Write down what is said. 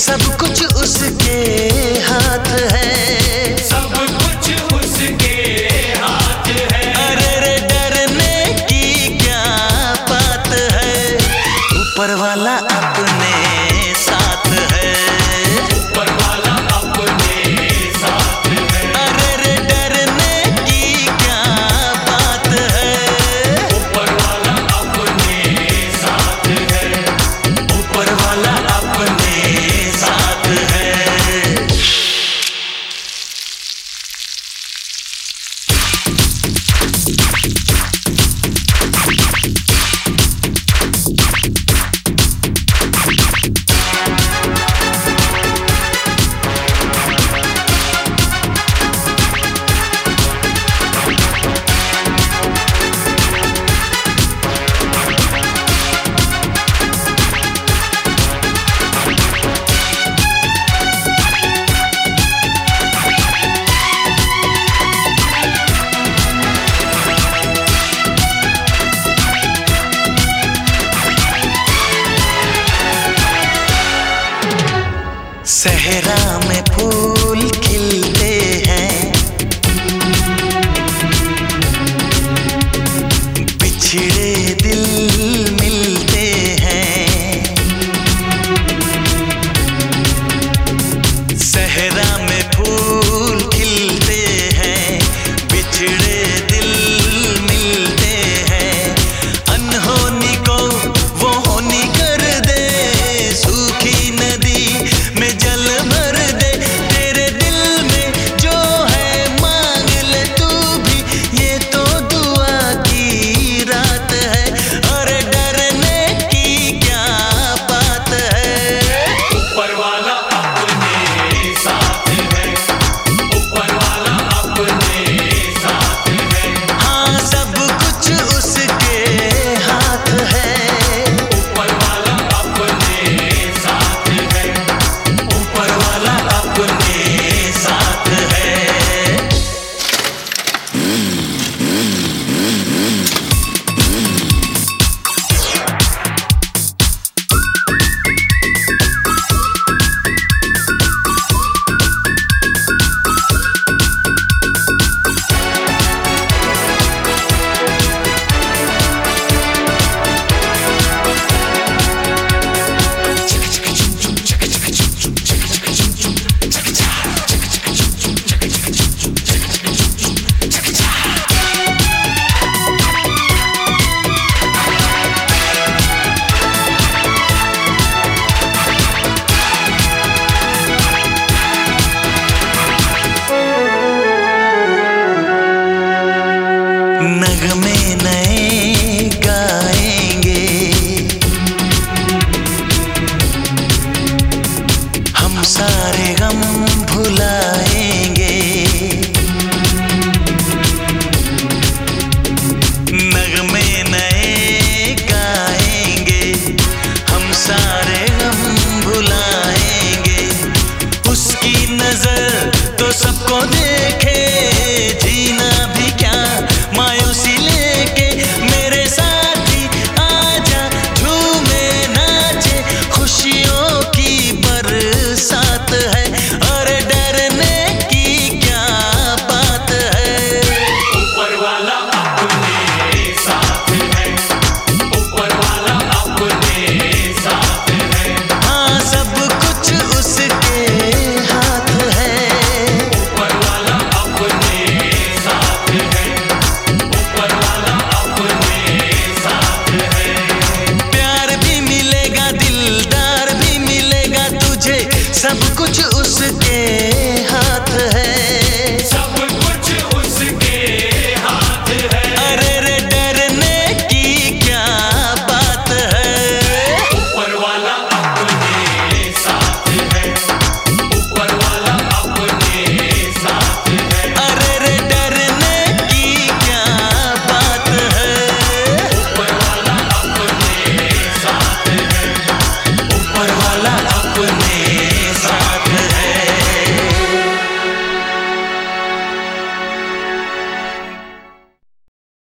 सब कुछ उसके हाथ है, सब कुछ उसके हाथ है। अरे रे डरने की क्या बात है, ऊपर वाला अपने साथ है, ऊपर वाला अपने साथ है। अरे रे डरने की क्या बात है, ऊपर वाला अपने साथ है, ऊपर वाला अपने साथ है। सहरा में फूल खिलते हैं, बिछड़े दिल मिलते हैं, सहरा में फूल खिलते हैं, बिछड़े दिल मिलते हैं, अनहोनी को वो होनी कर दे, सूखी नदी में जल भर दे, तेरे दिल में जो है मांग ले तू भी, ये तो दुआ की रात है, और डरने की क्या बात है, ऊपर वाला अपने साथ है, ऊपर वाला अपने साथ है। हाँ सब कुछ उसके हाथ है, ऊपर वाला अपने साथ है, ऊपर वाला अपने साथ है। नगमे नए